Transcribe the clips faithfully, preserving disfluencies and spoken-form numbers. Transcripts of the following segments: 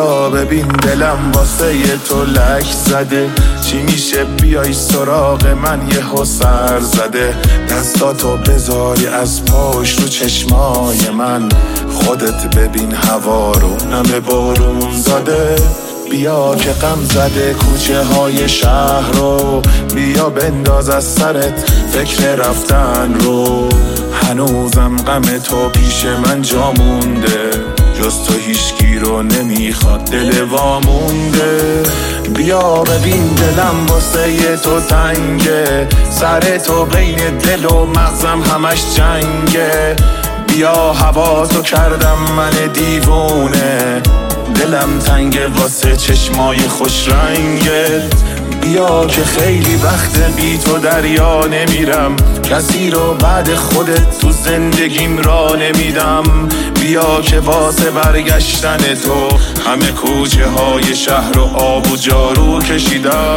بیا ببین دلم واسه ی تو لک زده، چی میشه بیای سراغ من یهو سر زده. دستاتو بذاری از پاش رو چشمای من، خودت ببین هوا رو نم بارون زده. بیا که غم زده کوچه های شهر رو، بیا بنداز از سرت فکر رفتن رو. هنوزم غم تو پیش من جا مونده، جز تو هیچکی رو نمیخواد دل وامونده. بیا ببین دلم واسه ی تو تنگه، سر تو بین دل و مغزم همش جنگه. بیا هوا تو کردم من دیوونه، دلم تنگه واسه چشمای خوش رنگت. بیا که خیلی وقت بی تو دریا نمیرم، کسی رو بعد خودت تو زندگیم را نمیدم. بیا که واسه برگشتن تو همه کوچه های شهر و آب و جارو کشیدم.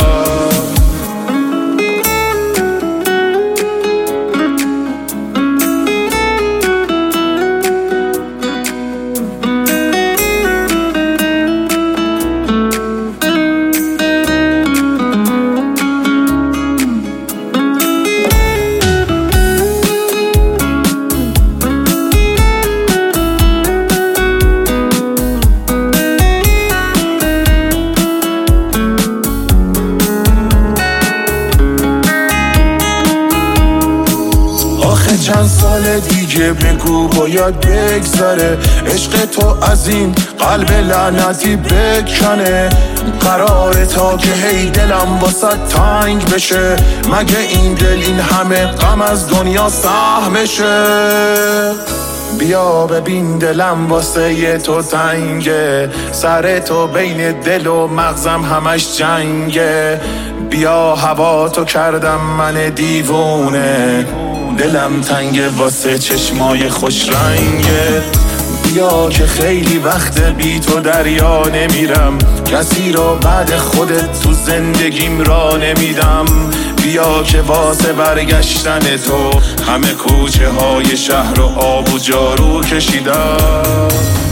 چند سال دیگه بگو باید بگذره، عشق تو از این قلب لعنتی بکنه. قراره تا که هی دلم واسه تنگ بشه، مگه این دل این همه غم از دنیا سهمشه. بیا ببین دلم واسه ی تو تنگه، سر تو بین دل و مغزم همش جنگه. بیا هوا تو کردم من دیوونه، دلم تنگه واسه چشمای خوش رنگه. بیا که خیلی وقت بی تو دریا نمیرم، کسی رو بعد خودت تو زندگیم را نمیدم. بیا که واسه برگشتن تو همه کوچه های شهر و آب و جارو کشیدم.